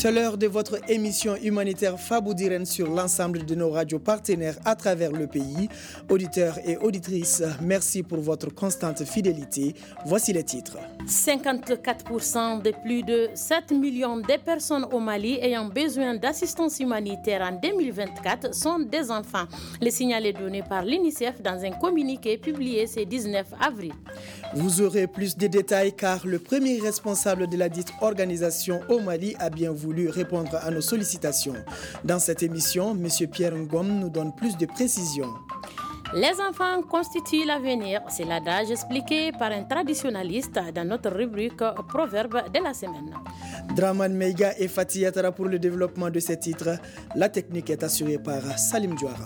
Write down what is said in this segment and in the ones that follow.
C'est l'heure de votre émission humanitaire Faboudiren sur l'ensemble de nos radios partenaires à travers le pays. Auditeurs et auditrices, merci pour votre constante fidélité. Voici les titres. 54% de plus de 7 millions de personnes au Mali ayant besoin d'assistance humanitaire en 2024 sont des enfants. Le signal est donné par l'UNICEF dans un communiqué publié ce 19 avril. Vous aurez plus de détails car le premier responsable de la dite organisation au Mali a bien voulu répondre à nos sollicitations. Dans cette émission, M. Pierre Ngom nous donne plus de précisions. Les enfants constituent l'avenir, c'est l'adage expliqué par un traditionnaliste dans notre rubrique Proverbe de la semaine. Draman Meiga et Fatih Yatara pour le développement de ces titres. La technique est assurée par Salim Diouara.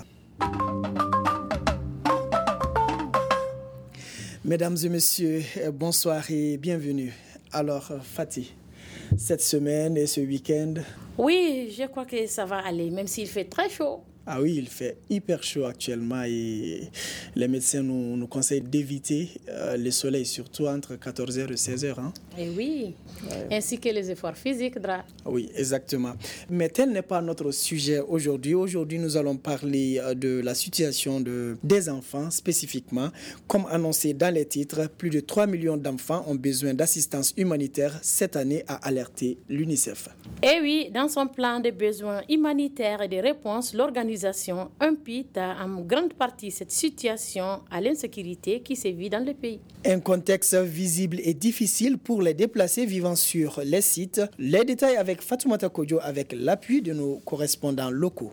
Mesdames et messieurs, bonsoir et bienvenue. Alors, Fatih, cette semaine et ce week-end... Oui, je crois que ça va aller, même s'il fait très chaud. Ah oui, il fait hyper chaud actuellement et les médecins nous conseillent d'éviter le soleil, surtout entre 14h et 16h. Hein? Et oui, ainsi que les efforts physiques. Oui, exactement. Mais tel n'est pas notre sujet aujourd'hui. Aujourd'hui, nous allons parler de la situation des enfants spécifiquement. Comme annoncé dans les titres, plus de 3 millions d'enfants ont besoin d'assistance humanitaire cette année, a alerté l'UNICEF. Et oui, dans son plan de besoins humanitaires et de réponses, l'organisation impute en grande partie cette situation à l'insécurité qui sévit dans le pays. Un contexte visible et difficile pour les déplacés vivant sur les sites. Les détails avec Fatoumata Kodjo avec l'appui de nos correspondants locaux.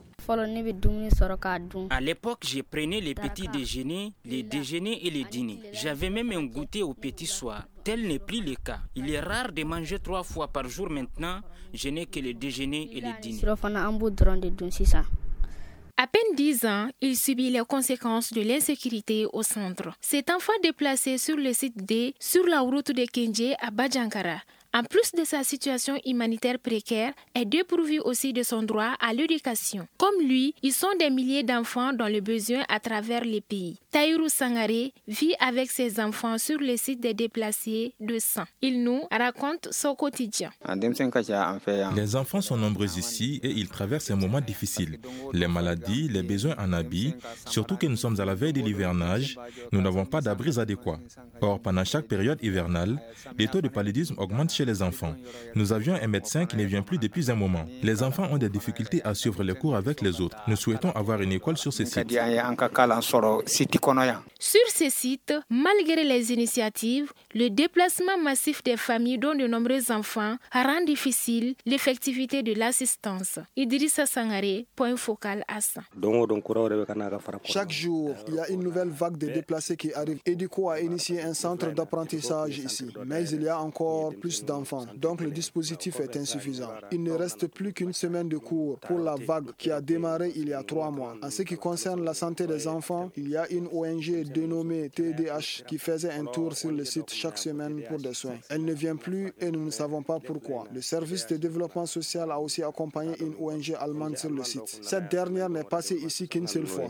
À l'époque, je prenais les petits déjeuners, les déjeuners et les dîners. J'avais même un goûter au petit soir. Tel n'est plus le cas. Il est rare de manger 3 fois par jour maintenant. Je n'ai que le déjeuner et le dîner. À peine 10 ans, il subit les conséquences de l'insécurité au centre. Cet enfant déplacé sur le site D, sur la route de Kendje à Badjankara, en plus de sa situation humanitaire précaire, est dépourvu aussi de son droit à l'éducation. Comme lui, ils sont des milliers d'enfants dans le besoin à travers les pays. Taïrou Sangaré vit avec ses enfants sur le site des déplacés de Sang. Il nous raconte son quotidien. Les enfants sont nombreux ici et ils traversent un moment difficile. Les maladies, les besoins en habits, surtout que nous sommes à la veille de l'hivernage, nous n'avons pas d'abris adéquats. Or, pendant chaque période hivernale, les taux de paludisme augmentent chez les enfants. Nous avions un médecin qui ne vient plus depuis un moment. Les enfants ont des difficultés à suivre les cours avec les autres. Nous souhaitons avoir une école sur ces sites. Sur ces sites, malgré les initiatives, le déplacement massif des familles dont de nombreux enfants rend difficile l'effectivité de l'assistance. Idrissa Sangaré, point focal à ça. Chaque jour, il y a une nouvelle vague de déplacés qui arrive. EDUCO a initié un centre d'apprentissage ici, mais il y a encore plus d'enfants, donc le dispositif est insuffisant. Il ne reste plus qu'une semaine de cours pour la vague qui a démarré il y a 3 mois. En ce qui concerne la santé des enfants, il y a une ONG dénommée TDH qui faisait un tour sur le site chaque semaine pour des soins. Elle ne vient plus et nous ne savons pas pourquoi. Le service de développement social a aussi accompagné une ONG allemande sur le site. Cette dernière n'est passée ici qu'une seule fois.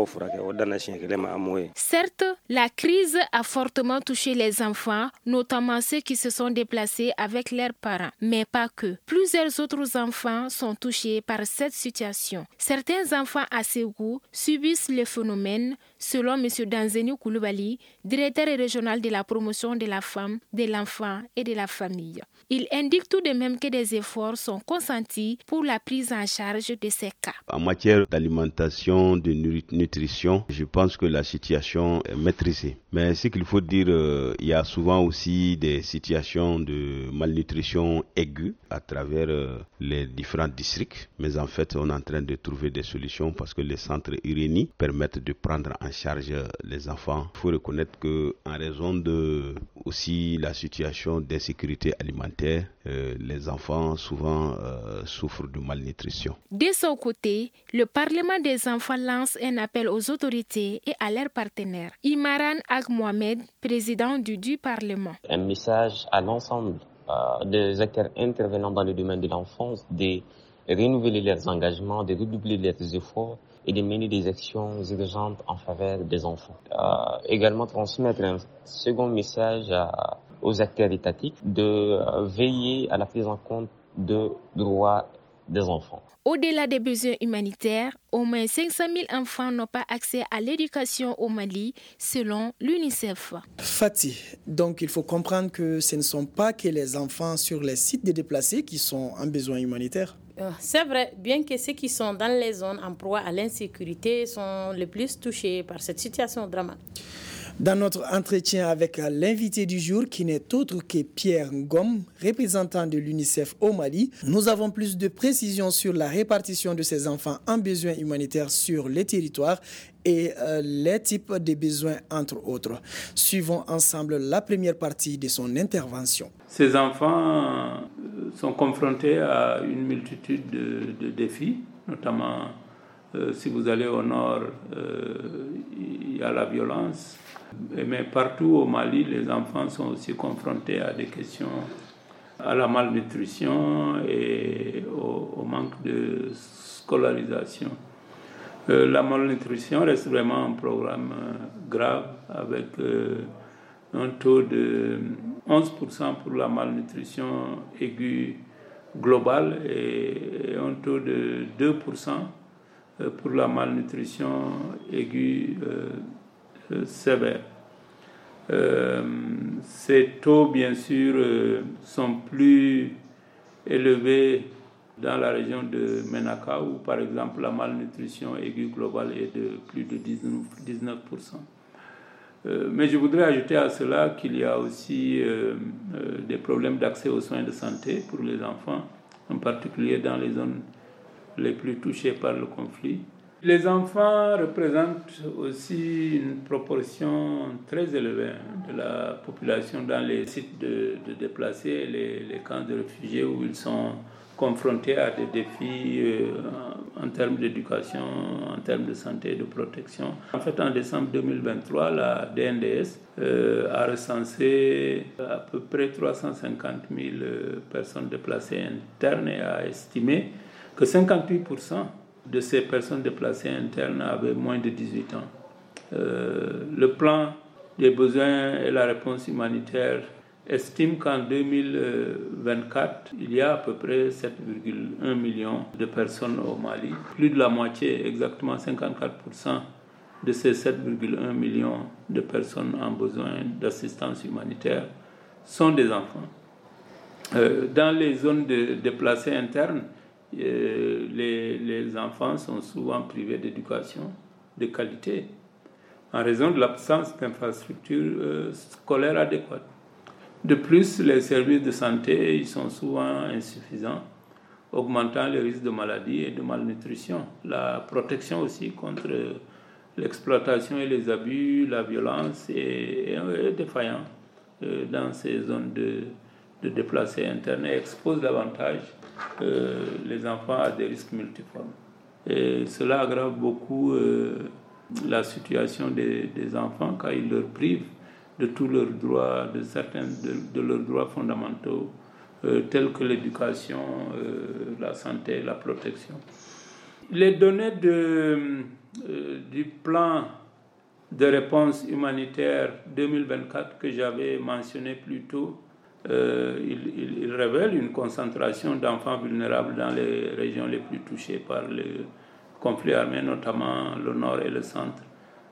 Certes, la crise a fortement touché les enfants, notamment ceux qui se sont déplacés avec leurs parents, mais pas que. Plusieurs autres enfants sont touchés par cette situation. Certains enfants à Ségou subissent le phénomène, selon M. Danzeni Koulibaly, directeur régional de la promotion de la femme, de l'enfant et de la famille. Il indique tout de même que des efforts sont consentis pour la prise en charge de ces cas. En matière d'alimentation, de nutrition, je pense que la situation est maîtrisée. Mais ce qu'il faut dire, il y a souvent aussi des situations de malnutrition aiguë à travers les différents districts. Mais en fait, on est en train de trouver des solutions parce que les centres Irénie permettent de prendre en charge les enfants. Il faut reconnaître que, en raison de aussi la situation d'insécurité alimentaire, les enfants souvent souffrent de malnutrition. De son côté, le Parlement des enfants lance un appel aux autorités et à leurs partenaires. Imaran Ag Mohamed, président du Parlement. Un message à l'ensemble des acteurs intervenant dans le domaine de l'enfance de renouveler leurs engagements, de redoubler leurs efforts et de mener des actions urgentes en faveur des enfants. Également transmettre un second message aux acteurs étatiques de veiller à la prise en compte de droits des enfants. Au-delà des besoins humanitaires, au moins 500 000 enfants n'ont pas accès à l'éducation au Mali, selon l'UNICEF. Fatih, donc il faut comprendre que ce ne sont pas que les enfants sur les sites de déplacés qui sont en besoin humanitaire. C'est vrai, bien que ceux qui sont dans les zones en proie à l'insécurité sont les plus touchés par cette situation dramatique. Dans notre entretien avec l'invité du jour, qui n'est autre que Pierre Ngom, représentant de l'UNICEF au Mali, nous avons plus de précisions sur la répartition de ces enfants en besoins humanitaires sur les territoires et les types de besoins, entre autres. Suivons ensemble la première partie de son intervention. Ces enfants sont confrontés à une multitude de défis, notamment si vous allez au nord, il y a la violence. Mais partout au Mali, les enfants sont aussi confrontés à des questions, à la malnutrition et au manque de scolarisation. La malnutrition reste vraiment un programme grave avec un taux de 11% pour la malnutrition aiguë globale et un taux de 2% pour la malnutrition aiguë sévère. Ces taux, bien sûr, sont plus élevés dans la région de Ménaka, où, par exemple, la malnutrition aiguë globale est de plus de 19%. Mais je voudrais ajouter à cela qu'il y a aussi des problèmes d'accès aux soins de santé pour les enfants, en particulier dans les zones les plus touchées par le conflit. Les enfants représentent aussi une proportion très élevée de la population dans les sites de déplacés, les camps de réfugiés où ils sont confrontés à des défis en termes d'éducation, en termes de santé et de protection. En fait, en décembre 2023, la DNDS a recensé à peu près 350 000 personnes déplacées internes et a estimé que 58% de ces personnes déplacées internes avaient moins de 18 ans. Le plan des besoins et la réponse humanitaire estime qu'en 2024, il y a à peu près 7,1 millions de personnes au Mali. Plus de la moitié, exactement 54% de ces 7,1 millions de personnes en besoin d'assistance humanitaire sont des enfants. Dans les zones de déplacés internes, les enfants sont souvent privés d'éducation de qualité en raison de l'absence d'infrastructures scolaires adéquates. De plus, les services de santé ils sont souvent insuffisants, augmentant les risques de maladies et de malnutrition. La protection aussi contre l'exploitation et les abus, la violence est défaillante dans ces zones de déplacés internes et expose davantage les enfants à des risques multiformes. Et cela aggrave beaucoup la situation des enfants car ils leur privent de tous leurs droits, de certains de leurs droits fondamentaux tels que l'éducation, la santé, la protection. Les données du plan de réponse humanitaire 2024 que j'avais mentionné plus tôt, il révèle une concentration d'enfants vulnérables dans les régions les plus touchées par le conflit armé, notamment le nord et le centre.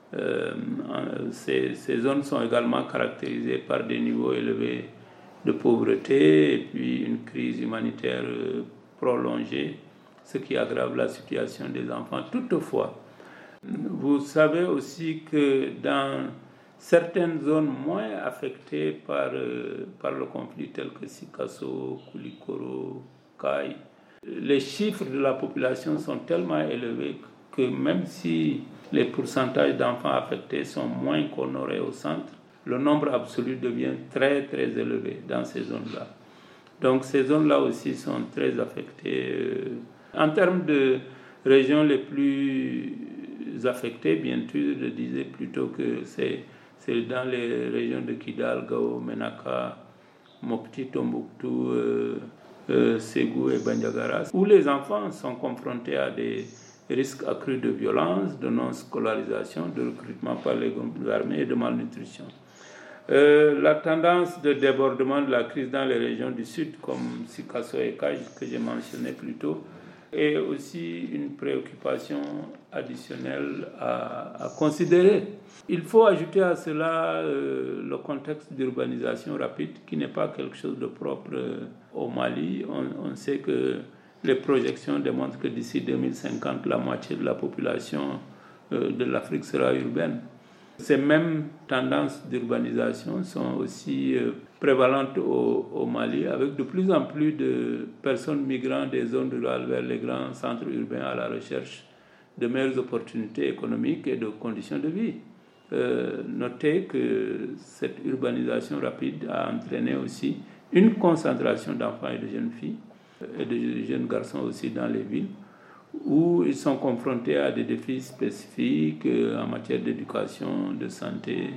Ces zones sont également caractérisées par des niveaux élevés de pauvreté et puis une crise humanitaire prolongée, ce qui aggrave la situation des enfants. Toutefois, vous savez aussi que dans certaines zones moins affectées par le conflit, telles que Sikasso, Koulikoro, Kai, les chiffres de la population sont tellement élevés que même si les pourcentages d'enfants affectés sont moins qu'honorés au centre, le nombre absolu devient très très élevé dans ces zones-là. Donc ces zones-là aussi sont très affectées. En termes de régions les plus affectées, bien sûr, je disais plutôt que c'est dans les régions de Kidal, Gao, Menaka, Mopti, Tombouctou, Ségou et Bandiagara, où les enfants sont confrontés à des risques accrus de violence, de non-scolarisation, de recrutement par les groupes armés et de malnutrition. La tendance de débordement de la crise dans les régions du sud, comme Sikasso et Kaj, que j'ai mentionné plus tôt, est aussi une préoccupation additionnelle à considérer. Il faut ajouter à cela le contexte d'urbanisation rapide, qui n'est pas quelque chose de propre au Mali. On sait que les projections démontrent que d'ici 2050, la moitié de la population de l'Afrique sera urbaine. Ces mêmes tendances d'urbanisation sont aussi prévalentes au Mali, avec de plus en plus de personnes migrant des zones rurales vers les grands centres urbains à la recherche de meilleures opportunités économiques et de conditions de vie. Notez que cette urbanisation rapide a entraîné aussi une concentration d'enfants et de jeunes filles et de jeunes garçons aussi dans les villes, où ils sont confrontés à des défis spécifiques en matière d'éducation, de santé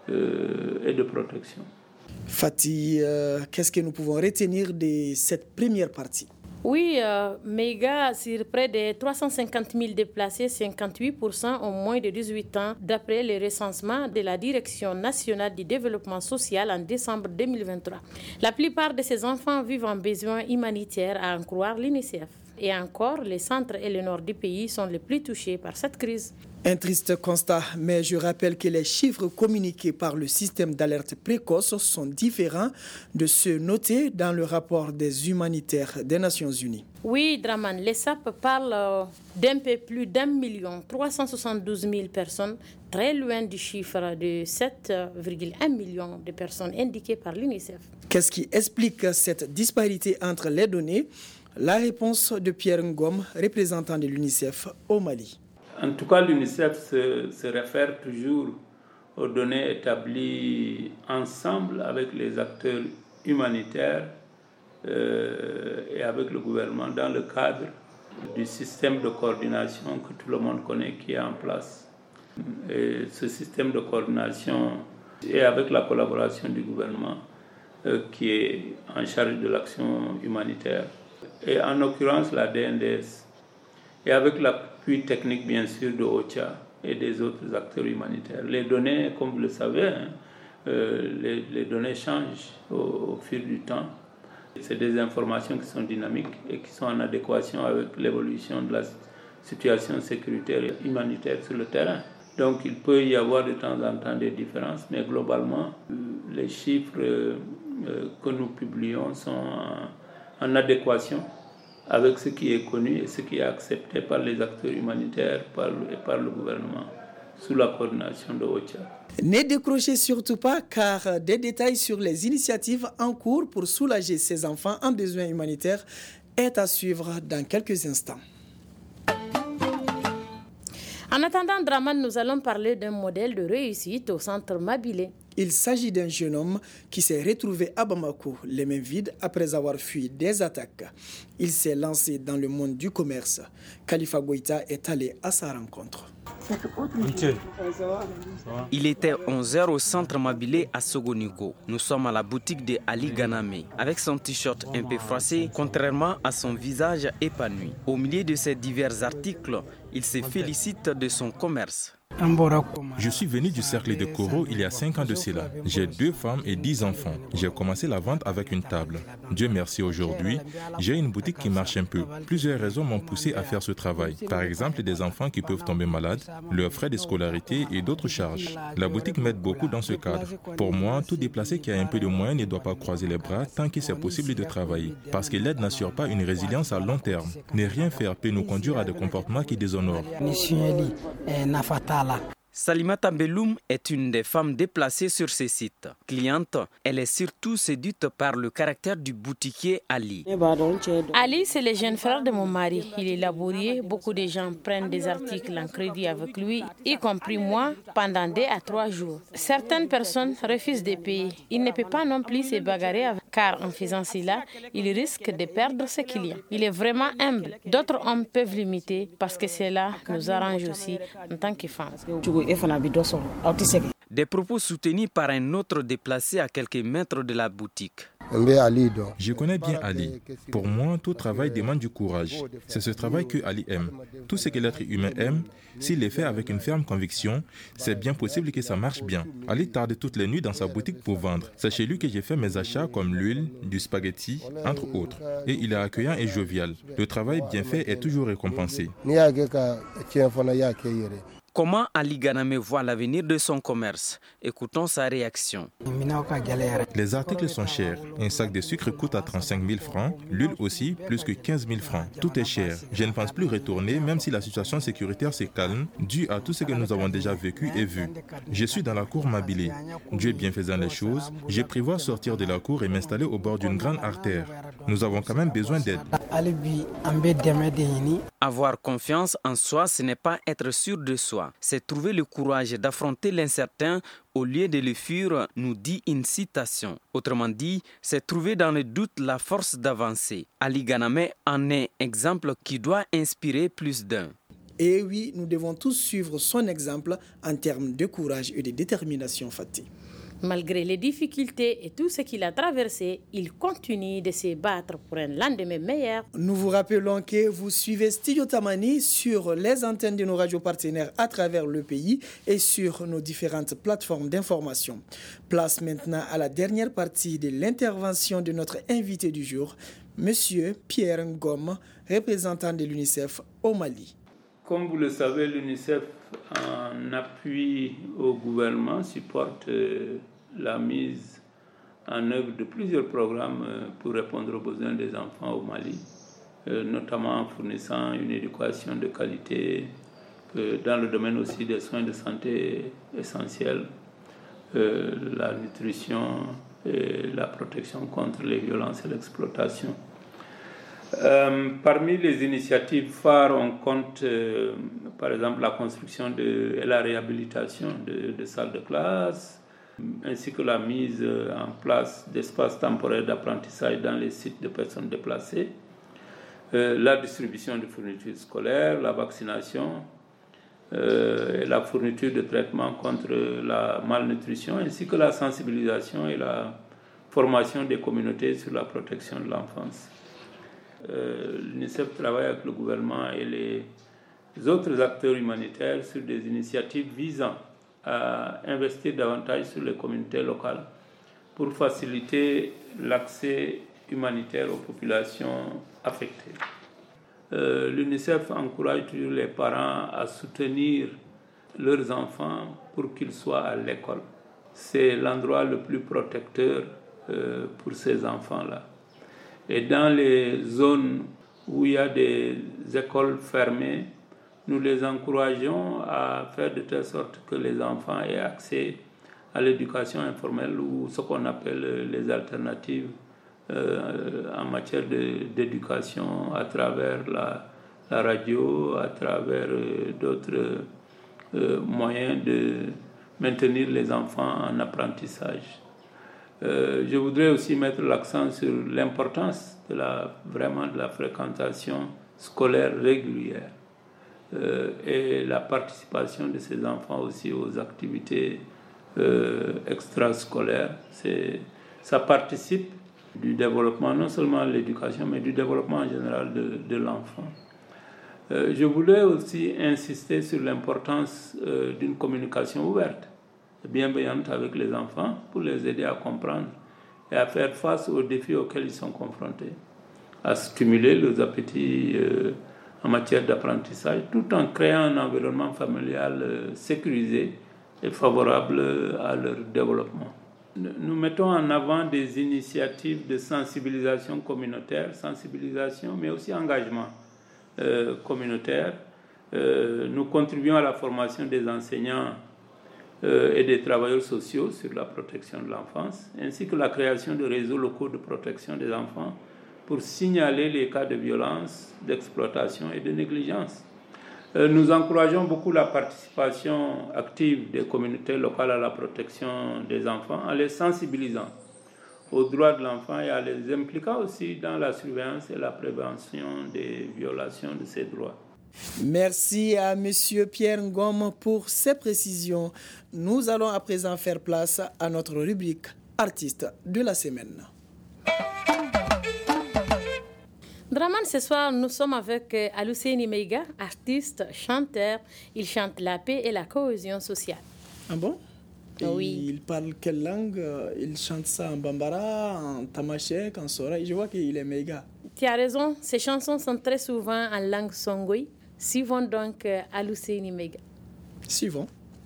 et de protection. Fatih, qu'est-ce que nous pouvons retenir de cette première partie? Oui, Mega, sur près de 350 000 déplacés, 58% ont moins de 18 ans, d'après le recensement de la Direction nationale du développement social en décembre 2023. La plupart de ces enfants vivent en besoin humanitaire, à en croire l'UNICEF. Et encore, les centres et le nord du pays sont les plus touchés par cette crise. Un triste constat, mais je rappelle que les chiffres communiqués par le système d'alerte précoce sont différents de ceux notés dans le rapport des humanitaires des Nations Unies. Oui, Draman, l'ESAP parle d'un peu plus d'1 372 000 personnes, très loin du chiffre de 7,1 millions de personnes indiquées par l'UNICEF. Qu'est-ce qui explique cette disparité entre les données? La réponse de Pierre Ngom, représentant de l'UNICEF au Mali. En tout cas, l'UNICEF se réfère toujours aux données établies ensemble avec les acteurs humanitaires et avec le gouvernement dans le cadre du système de coordination que tout le monde connaît qui est en place. Et ce système de coordination est avec la collaboration du gouvernement qui est en charge de l'action humanitaire. Et en l'occurrence la DNDS, et avec l'appui technique bien sûr de OCHA et des autres acteurs humanitaires. Les données, comme vous le savez, les données changent au fil du temps. C'est des informations qui sont dynamiques et qui sont en adéquation avec l'évolution de la situation sécuritaire et humanitaire sur le terrain. Donc il peut y avoir de temps en temps des différences, mais globalement, les chiffres que nous publions sont en adéquation avec ce qui est connu et ce qui est accepté par les acteurs humanitaires et par le gouvernement, sous la coordination de OCHA. Ne décrochez surtout pas, car des détails sur les initiatives en cours pour soulager ces enfants en besoin humanitaire est à suivre dans quelques instants. En attendant, Draman, nous allons parler d'un modèle de réussite au centre Mabilé. Il s'agit d'un jeune homme qui s'est retrouvé à Bamako, les mains vides après avoir fui des attaques. Il s'est lancé dans le monde du commerce. Khalifa Goïta est allé à sa rencontre. Il était 11h au centre Mabilé à Sogonigo. Nous sommes à la boutique de Ali Ganame. Avec son t-shirt un peu froissé, contrairement à son visage épanoui. Au milieu de ces divers articles, il se félicite de son commerce. Je suis venu du cercle de Koro il y a 5 ans de cela. J'ai 2 femmes et 10 enfants. J'ai commencé la vente avec une table. Dieu merci, aujourd'hui, j'ai une boutique qui marche un peu. Plusieurs raisons m'ont poussé à faire ce travail. Par exemple, des enfants qui peuvent tomber malades, leurs frais de scolarité et d'autres charges. La boutique m'aide beaucoup dans ce cadre. Pour moi, tout déplacé qui a un peu de moyens ne doit pas croiser les bras tant que c'est possible de travailler. Parce que l'aide n'assure pas une résilience à long terme. Ne rien faire peut nous conduire à des comportements qui déshonorent. Salimata Belloum est une des femmes déplacées sur ce site. Cliente, elle est surtout séduite par le caractère du boutiquier Ali. Ali, c'est le jeune frère de mon mari. Il est laborieux. Beaucoup de gens prennent des articles en crédit avec lui, y compris moi, pendant 2 à 3 jours. Certaines personnes refusent de payer. Il ne peut pas non plus se bagarrer avec, car en faisant cela, il risque de perdre ses clients. Il est vraiment humble. D'autres hommes peuvent l'imiter parce que cela nous arrange aussi en tant que femmes. Des propos soutenus par un autre déplacé à quelques mètres de la boutique. Je connais bien Ali. Pour moi, tout travail demande du courage. C'est ce travail que Ali aime. Tout ce que l'être humain aime, s'il est fait avec une ferme conviction, c'est bien possible que ça marche bien. Ali tarde toutes les nuits dans sa boutique pour vendre. C'est chez lui que j'ai fait mes achats comme l'huile, du spaghetti, entre autres. Et il est accueillant et jovial. Le travail bien fait est toujours récompensé. Comment Ali Ganame voit l'avenir de son commerce? Écoutons sa réaction. Les articles sont chers. Un sac de sucre coûte à 35 000 francs. L'huile aussi, plus que 15 000 francs. Tout est cher. Je ne pense plus retourner, même si la situation sécuritaire se calme, dû à tout ce que nous avons déjà vécu et vu. Je suis dans la cour Mabilé. Dieu bien faisant les choses, je prévois sortir de la cour et m'installer au bord d'une grande artère. Nous avons quand même besoin d'aide. Avoir confiance en soi, ce n'est pas être sûr de soi. C'est trouver le courage d'affronter l'incertain au lieu de le fuir, nous dit une citation. Autrement dit, c'est trouver dans le doute la force d'avancer. Ali Ganame en est exemple qui doit inspirer plus d'un. Et oui, nous devons tous suivre son exemple en termes de courage et de détermination, Fatih. Malgré les difficultés et tout ce qu'il a traversé, il continue de se battre pour un lendemain meilleur. Nous vous rappelons que vous suivez Studio Tamani sur les antennes de nos radios partenaires à travers le pays et sur nos différentes plateformes d'information. Place maintenant à la dernière partie de l'intervention de notre invité du jour, Monsieur Pierre Ngom, représentant de l'UNICEF au Mali. Comme vous le savez, l'UNICEF, en appui au gouvernement, supporte la mise en œuvre de plusieurs programmes pour répondre aux besoins des enfants au Mali, notamment en fournissant une éducation de qualité dans le domaine aussi des soins de santé essentiels, la nutrition et la protection contre les violences et l'exploitation. Parmi les initiatives phares, on compte par exemple la construction et la réhabilitation de salles de classe, ainsi que la mise en place d'espaces temporaires d'apprentissage dans les sites de personnes déplacées, la distribution de fournitures scolaires, la vaccination, et la fourniture de traitements contre la malnutrition, ainsi que la sensibilisation et la formation des communautés sur la protection de l'enfance. L'UNICEF travaille avec le gouvernement et les autres acteurs humanitaires sur des initiatives visant à investir davantage sur les communautés locales pour faciliter l'accès humanitaire aux populations affectées. L'UNICEF encourage toujours les parents à soutenir leurs enfants pour qu'ils soient à l'école. C'est l'endroit le plus protecteur pour ces enfants-là. Et dans les zones où il y a des écoles fermées, nous les encourageons à faire de telle sorte que les enfants aient accès à l'éducation informelle ou ce qu'on appelle les alternatives en matière d'éducation à travers la radio, à travers d'autres moyens de maintenir les enfants en apprentissage. Je voudrais aussi mettre l'accent sur l'importance de la fréquentation scolaire régulière et la participation de ces enfants aussi aux activités extrascolaires. Ça participe du développement, non seulement de l'éducation, mais du développement en général de l'enfant. Je voulais aussi insister sur l'importance d'une communication ouverte, bienveillante avec les enfants pour les aider à comprendre et à faire face aux défis auxquels ils sont confrontés, à stimuler leurs appétits en matière d'apprentissage tout en créant un environnement familial sécurisé et favorable à leur développement. Nous mettons en avant des initiatives de sensibilisation communautaire, mais aussi engagement communautaire. Nous contribuons à la formation des enseignants et des travailleurs sociaux sur la protection de l'enfance, ainsi que la création de réseaux locaux de protection des enfants pour signaler les cas de violence, d'exploitation et de négligence. Nous encourageons beaucoup la participation active des communautés locales à la protection des enfants en les sensibilisant aux droits de l'enfant et en les impliquant aussi dans la surveillance et la prévention des violations de ces droits. Merci à M. Pierre Ngom pour ces précisions. Nous allons à présent faire place à notre rubrique Artiste de la semaine. Draman, ce soir, nous sommes avec Aluseni Meiga, artiste, chanteur. Il chante la paix et la cohésion sociale. Ah bon? Oui. Il parle quelle langue? Il chante ça en bambara, en tamashek, en sora. Je vois qu'il est Meiga. Tu as raison, ces chansons sont très souvent en langue songoi. Suivons donc Aluseni Meiga. Suivons.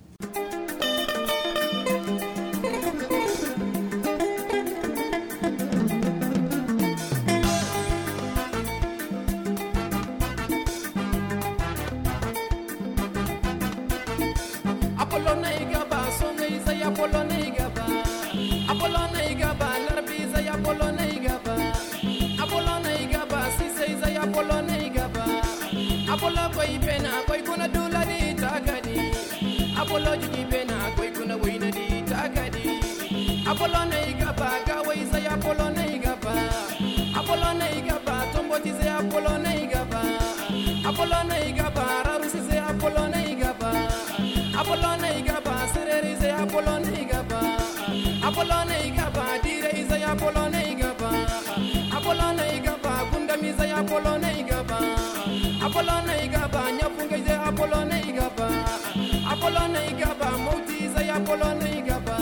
Apollo koi pena koi kuna dula di tagadi. Apollo jigi pena koi kuna wina di tagadi. Apollo naiga ba gawai say Apollo naiga ba. Apollo naiga ba tomboti say Apollo naiga ba. Apollo naiga ba rarusi say Apollo naiga ba. Apollo naiga ba sereri say Apollo naiga ba. Apollo naiga ba dire say Apollo naiga ba. Apollo naiga ba gundami say Apollo naiga ba. Apollo naiga ba nyafunga say Apollo naiga ba. Apollo naiga ba mouti say Apollo naiga ba.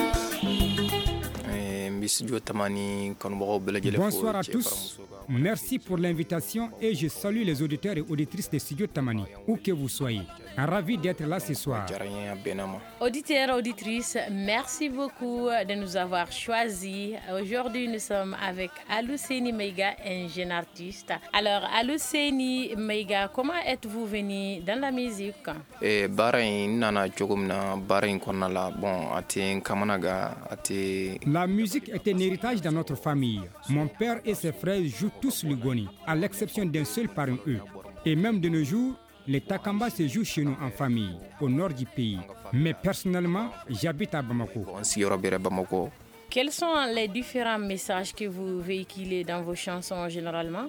Bonsoir à tous. Merci pour l'invitation et je salue les auditeurs et auditrices de Studio Tamani, où que vous soyez. Ravi d'être là ce soir. Auditeurs, auditrices, merci beaucoup de nous avoir choisis. Aujourd'hui, nous sommes avec Aluseni Meiga, un jeune artiste. Alors, Aluseni Meiga, comment êtes-vous venu dans la musique? La musique est un héritage dans notre famille. Mon père et ses frères jouent tous le goni, à l'exception d'un seul parmi eux. Et même de nos jours, les takamba se jouent chez nous en famille, au nord du pays. Mais personnellement, j'habite à Bamako. Quels sont les différents messages que vous véhiculez dans vos chansons généralement?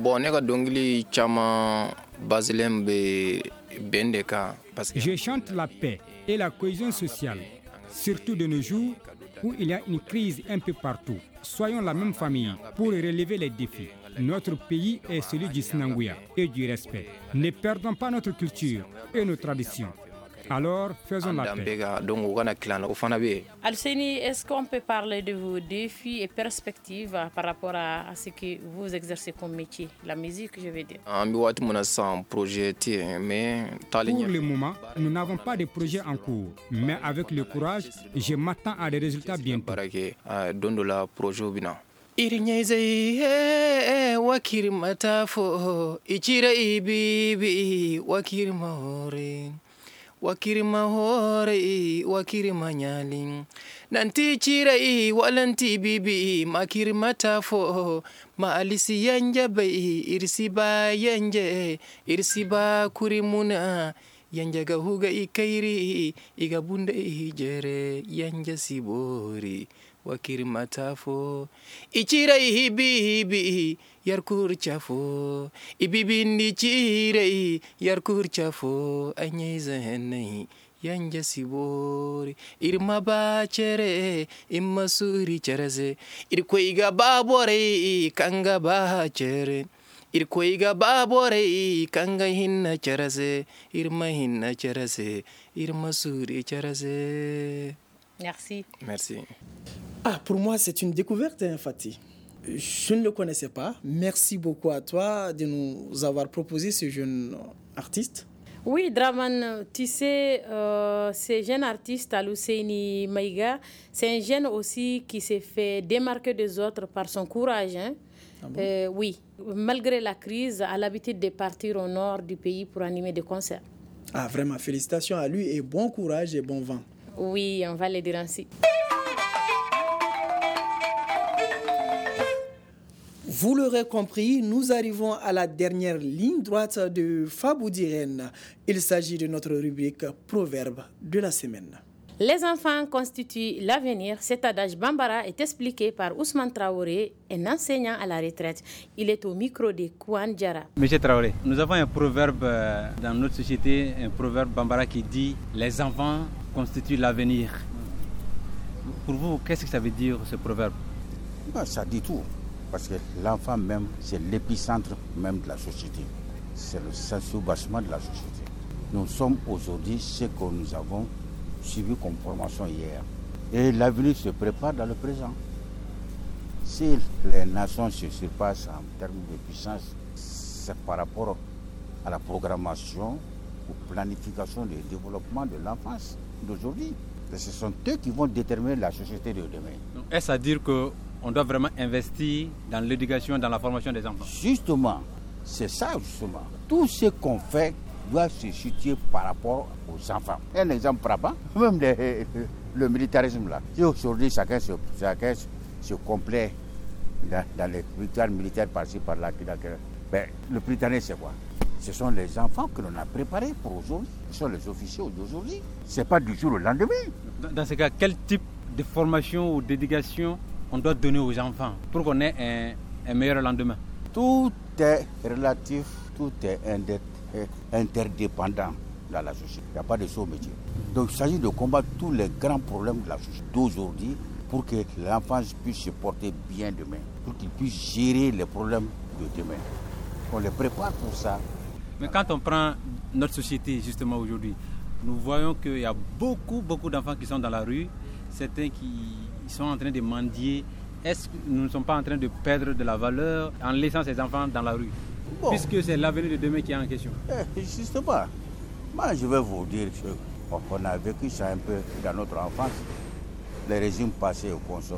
Je chante la paix et la cohésion sociale, surtout de nos jours où il y a une crise un peu partout. Soyons la même famille pour relever les défis. Notre pays est celui du Sinanguya et du respect. Ne perdons pas notre culture et nos traditions. Alors, faisons la paix. Aluseni, est-ce qu'on peut parler de vos défis et perspectives par rapport à ce que vous exercez comme métier, la musique, je veux dire? Pour le moment, nous n'avons pas de projet en cours, mais avec le courage, je m'attends à des résultats bientôt. Irinyaize wakiri matafo ichira ibibi wakiri mahore wakiri mahore wakiri manyali nanti chira walanti bibi makiri matafo ma alisi yanja bai irsiba yanje irsiba kurimuna yanja gahuga ikairi igabunda jere yanja sibori wakiri matafo ichira ibibi yarkur chafo ibibi ni chira yarkur chafo anyaiza henai yanja sibori irma bachere imma suri chereze irkoiga babore kanga bachere irkoiga babore kanga hinna chereze irma hinna chereze irma suri chereze. Merci. Merci. Ah, pour moi, c'est une découverte, hein, Fatih. Je ne le connaissais pas. Merci beaucoup à toi de nous avoir proposé ce jeune artiste. Oui, Draman, tu sais, ce jeune artiste, Aluseni Meiga, c'est un jeune aussi qui s'est fait démarquer des autres par son courage. Hein? Ah bon? Oui, malgré la crise, a l'habitude de partir au nord du pays pour animer des concerts. Ah, vraiment, félicitations à lui et bon courage et bon vent. Oui, on va le dire ainsi. Vous l'aurez compris, nous arrivons à la dernière ligne droite de Fabou Diren. Il s'agit de notre rubrique Proverbe de la semaine. Les enfants constituent l'avenir. Cet adage bambara est expliqué par Ousmane Traoré, un enseignant à la retraite. Il est au micro de Kouan Diara. Monsieur Traoré, nous avons un proverbe dans notre société, un proverbe bambara qui dit « Les enfants constituent l'avenir ». Pour vous, qu'est-ce que ça veut dire ce proverbe? Ça dit tout, parce que l'enfant même, c'est l'épicentre même de la société. C'est le soubassement de la société. Nous sommes aujourd'hui ce que nous avons suivi comme formation hier. Et l'avenir se prépare dans le présent. Si les nations se surpassent en termes de puissance, c'est par rapport à la programmation ou planification du développement de l'enfance d'aujourd'hui. Et ce sont eux qui vont déterminer la société de demain. Donc, est-ce à dire qu'on doit vraiment investir dans l'éducation, dans la formation des enfants? Justement, c'est ça justement. Tout ce qu'on fait doit se situer par rapport aux enfants. Un exemple frappant, même le militarisme là. Si aujourd'hui chacun se complaît dans les victoires militaires par-ci par-là, le britannique c'est quoi? Ce sont les enfants que l'on a préparés pour aujourd'hui. Ce sont les officiers d'aujourd'hui. Ce n'est pas du jour au lendemain. Dans ce cas, quel type de formation ou d'éducation on doit donner aux enfants pour qu'on ait un meilleur lendemain? Tout est relatif, tout est interdépendant dans la société. Il n'y a pas de saut métier. Donc il s'agit de combattre tous les grands problèmes de la société d'aujourd'hui pour que l'enfant puisse se porter bien demain, pour qu'il puisse gérer les problèmes de demain. On les prépare pour ça. Mais quand on prend notre société justement aujourd'hui, nous voyons qu'il y a beaucoup d'enfants qui sont dans la rue, certains qui sont en train de mendier. Est-ce que nous ne sommes pas en train de perdre de la valeur en laissant ces enfants dans la rue? Bon. Puisque c'est l'avenir de demain qui est en question. Justement, moi je vais vous dire qu'on a vécu ça un peu dans notre enfance, les régimes passés au consort.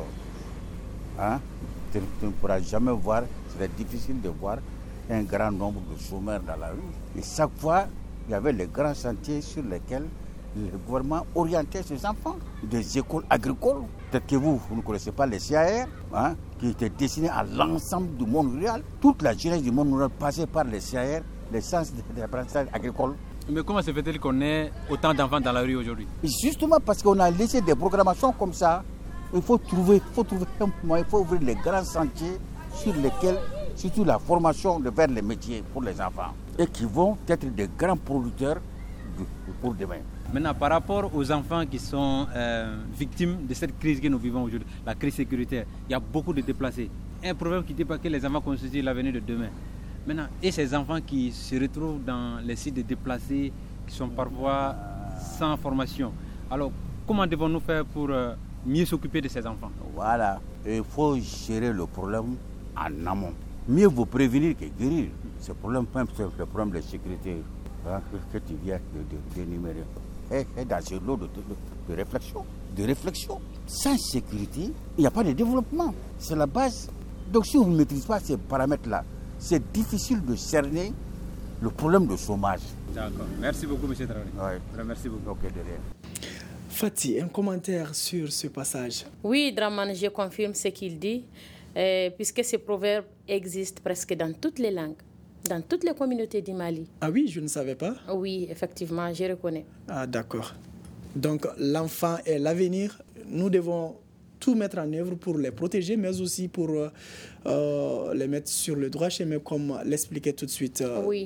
Tu ne pourras jamais voir, c'est difficile de voir un grand nombre de chômeurs dans la rue. Et chaque fois, il y avait les grands chantiers sur lesquels le gouvernement orientait ses enfants, des écoles agricoles. Peut-être que vous ne connaissez pas les CAR, qui étaient destinés à l'ensemble du monde rural. Toute la jeunesse du monde rural passait par les CAR, les centres d'apprentissage agricole. Mais comment se fait-il qu'on ait autant d'enfants dans la rue aujourd'hui? Justement parce qu'on a laissé des programmations comme ça. Il faut trouver un moyen, il faut ouvrir les grands sentiers sur lesquels, surtout la formation vers les métiers pour les enfants, et qui vont être des grands producteurs pour demain. Maintenant, par rapport aux enfants qui sont victimes de cette crise que nous vivons aujourd'hui, la crise sécuritaire, il y a beaucoup de déplacés. Un problème qui dit pas que les enfants constituent l'avenir de demain. Maintenant, et ces enfants qui se retrouvent dans les sites de déplacés, qui sont parfois sans formation. Alors, comment devons-nous faire pour mieux s'occuper de ces enfants? Voilà, il faut gérer le problème en amont. Mieux vaut prévenir que guérir. Ce problème, même le problème de sécurité que tu viens d'énumérer, est dans ce lot de réflexion. Sans sécurité, il n'y a pas de développement. C'est la base. Donc si on ne maîtrise pas ces paramètres-là, c'est difficile de cerner le problème de chômage. D'accord. Merci beaucoup, M. Traoré. Oui. Merci beaucoup. Ok, de rien. Fatih, un commentaire sur ce passage? Oui, Draman, je confirme ce qu'il dit, puisque ce proverbe existe presque dans toutes les langues, dans toutes les communautés du Mali. Ah oui, je ne savais pas. Oui, effectivement, je reconnais. Ah d'accord. Donc l'enfant est l'avenir. Nous devons tout mettre en œuvre pour les protéger, mais aussi pour les mettre sur le droit chemin, comme l'expliquait tout de suite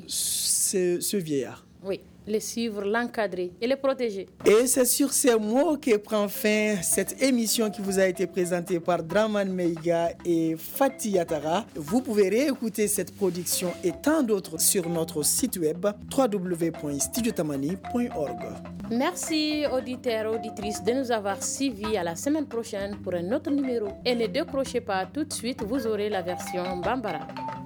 ce vieillard. Oui, les suivre, l'encadrer et les protéger. Et c'est sur ces mots que prend fin cette émission qui vous a été présentée par Draman Meiga et Fatih Yatara. Vous pouvez réécouter cette production et tant d'autres sur notre site web www.studiotamani.org. Merci auditeurs, auditrices de nous avoir suivis. À la semaine prochaine pour un autre numéro. Et ne décrochez pas tout de suite, vous aurez la version Bambara.